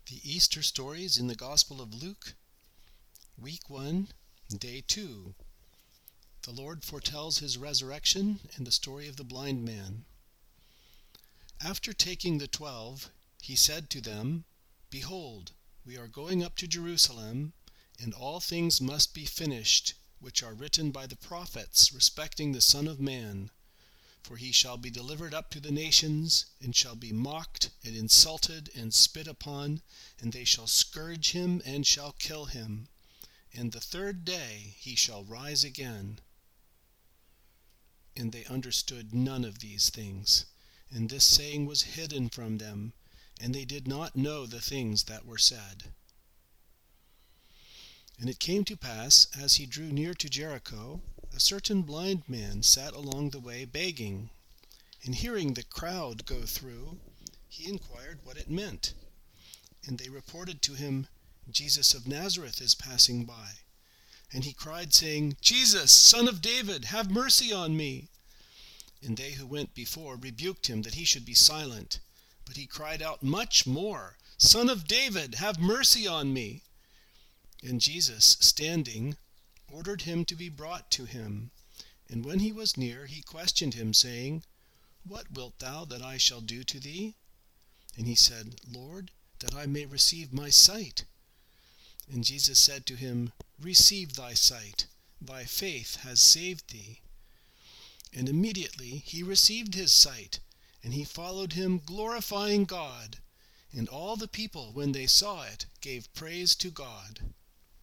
The Easter stories in the Gospel of Luke, Week 1, Day 2. The Lord foretells his resurrection and the story of the blind man. After taking the 12, he said to them, "Behold, we are going up to Jerusalem, and all things must be finished, which are written by the prophets respecting the Son of Man. For he shall be delivered up to the nations, and shall be mocked, and insulted, and spit upon, and they shall scourge him, and shall kill him. And the third day he shall rise again." And they understood none of these things, and this saying was hidden from them, and they did not know the things that were said. And it came to pass, as he drew near to Jericho, a certain blind man sat along the way begging. And hearing the crowd go through, he inquired what it meant. And they reported to him, "Jesus of Nazareth is passing by." And he cried, saying, "Jesus, Son of David, have mercy on me." And they who went before rebuked him that he should be silent. But he cried out much more, "Son of David, have mercy on me." And Jesus, standing, ordered him to be brought to him. And when he was near, he questioned him, saying, "What wilt thou that I shall do to thee?" And he said, "Lord, that I may receive my sight." And Jesus said to him, "Receive thy sight, thy faith has saved thee." And immediately he received his sight, and he followed him, glorifying God. And all the people, when they saw it, gave praise to God.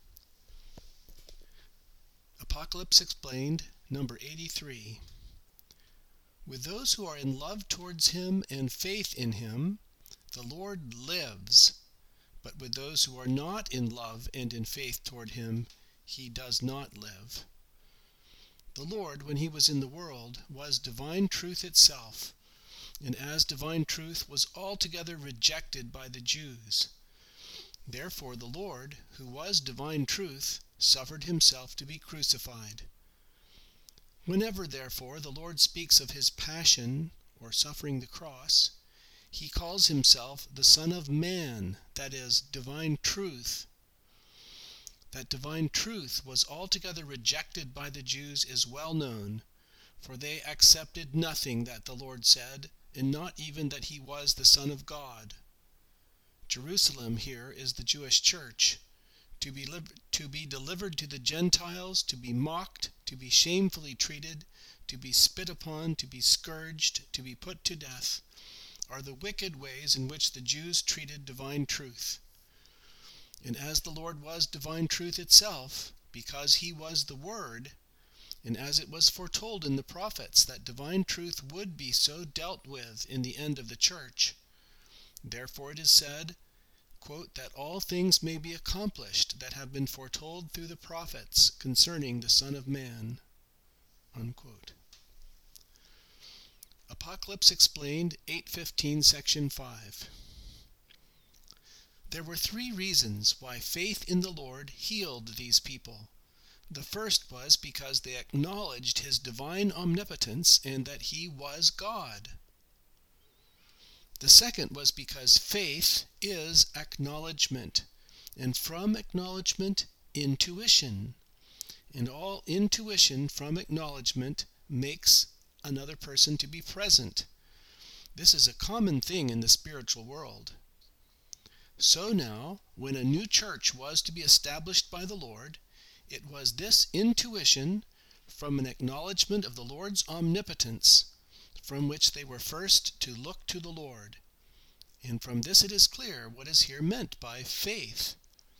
Apocalypse Explained, number 83. With those who are in love towards him and faith in him, the Lord lives. But with those who are not in love and in faith toward him, he does not live. The Lord, when he was in the world, was divine truth itself, and as divine truth was altogether rejected by the Jews. Therefore the Lord, who was divine truth, suffered himself to be crucified. Whenever, therefore, the Lord speaks of his passion, or suffering the cross, he calls himself the Son of Man, that is, divine truth. That divine truth was altogether rejected by the Jews is well known, for they accepted nothing that the Lord said, and not even that he was the Son of God. Jerusalem here is the Jewish church, to be delivered to the Gentiles, to be mocked, to be shamefully treated, to be spit upon, to be scourged, to be put to death, are the wicked ways in which the Jews treated divine truth. And as the Lord was divine truth itself, because he was the Word, and as it was foretold in the prophets that divine truth would be so dealt with in the end of the church, therefore it is said, quote, "that all things may be accomplished that have been foretold through the prophets concerning the Son of Man." Unquote. Apocalypse Explained, 8:15, Section 5. There were 3 reasons why faith in the Lord healed these people. The first was because they acknowledged his divine omnipotence and that he was God. The second was because faith is acknowledgement, and from acknowledgement, intuition. And all intuition from acknowledgement makes another person to be present. This is a common thing in the spiritual world. So now, when a new church was to be established by the Lord, it was this intuition from an acknowledgement of the Lord's omnipotence from which they were first to look to the Lord. And from this it is clear what is here meant by faith.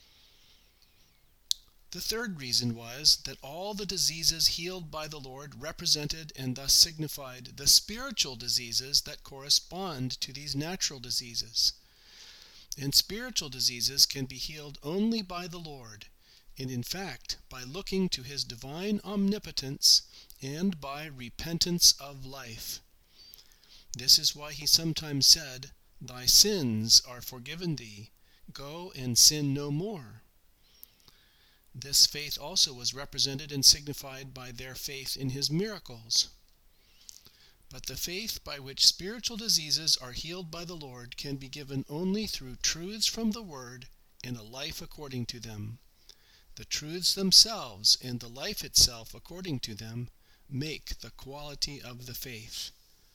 The third reason was that all the diseases healed by the Lord represented and thus signified the spiritual diseases that correspond to these natural diseases. And spiritual diseases can be healed only by the Lord, and in fact by looking to his divine omnipotence and by repentance of life. This is why he sometimes said, "Thy sins are forgiven thee. Go and sin no more." This faith also was represented and signified by their faith in his miracles. But the faith by which spiritual diseases are healed by the Lord can be given only through truths from the Word and a life according to them. The truths themselves and the life itself according to them make the quality of the faith.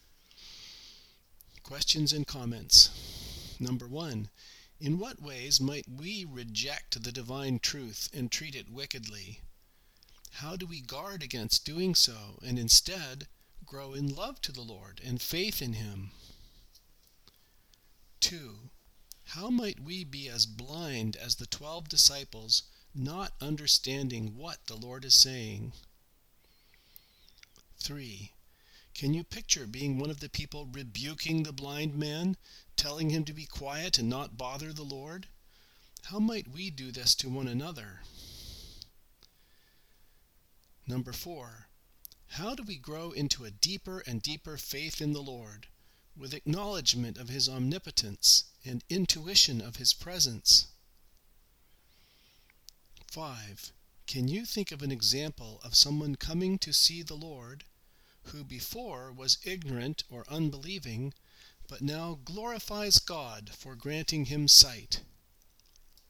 Questions and comments. Number 1. In what ways might we reject the divine truth and treat it wickedly? How do we guard against doing so and instead grow in love to the Lord and faith in Him? 2. How might we be as blind as the 12 disciples, not understanding what the Lord is saying? 3. Can you picture being one of the people rebuking the blind man, telling him to be quiet and not bother the Lord? How might we do this to one another? Number 4. How do we grow into a deeper and deeper faith in the Lord, with acknowledgement of His omnipotence and intuition of His presence? 5. Can you think of an example of someone coming to see the Lord who before was ignorant or unbelieving, but now glorifies God for granting him sight?